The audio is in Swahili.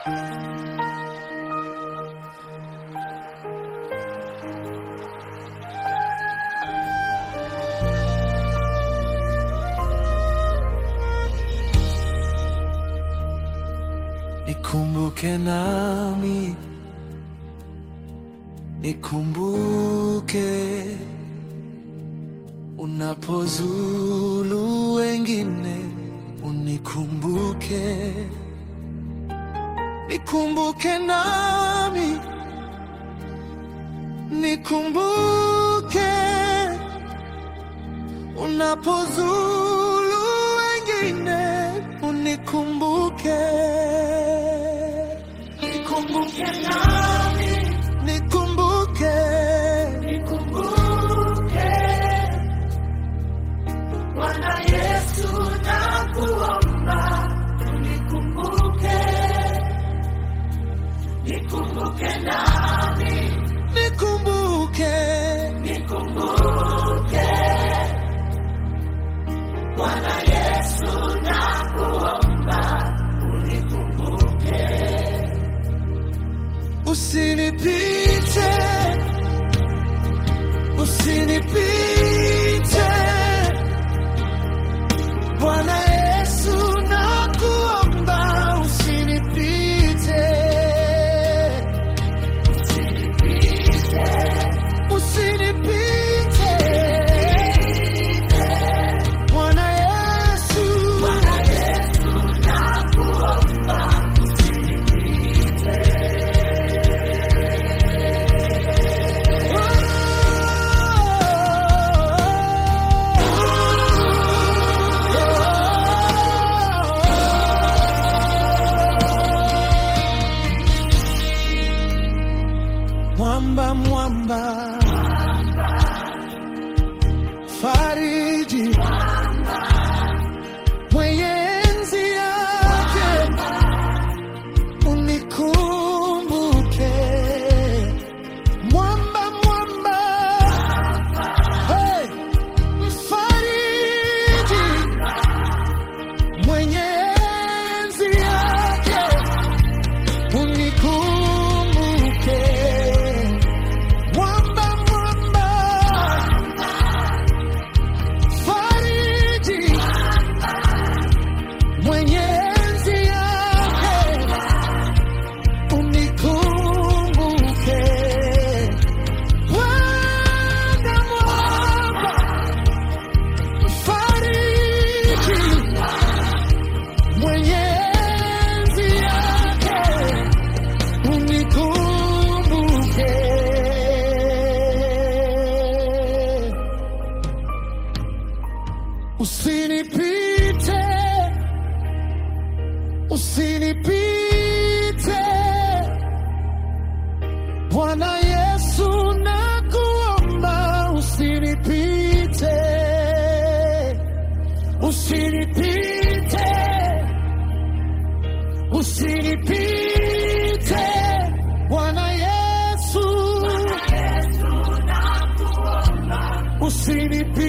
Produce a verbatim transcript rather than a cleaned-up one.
Nikumbuke nami, nikumbuke unapozulu wengine, unikumbuke. Nikumbuke nami, nikumbuke unapozulu wengine, unikumbuke. Nikumbuke nami, nikumbuke, nikumbuke Bwana Yesu, nakuomba unikumbuke. Nikumbuke nami, nikumbuke, nikumbuke Bwana Yesu, nakuomba unikumbuke. Usinipite, usinipite Bwana Yesu, nakuomba usinipite. Usinipite, usinipite Bwana Yesu, Bwana Yesu, nakuomba usinipite. Mwamba, mwamba, fariji, mwenye enzi yake, unikumbuke. Mwamba, mwamba, hey, fariji, mwenye enzi yake, unikumbuke. Usinipite, usinipite Bwana Yesu, nakuomba usinipite. Usinipite, usinipite Bwana Yesu, Bwana Yesu, nakuomba usinipite.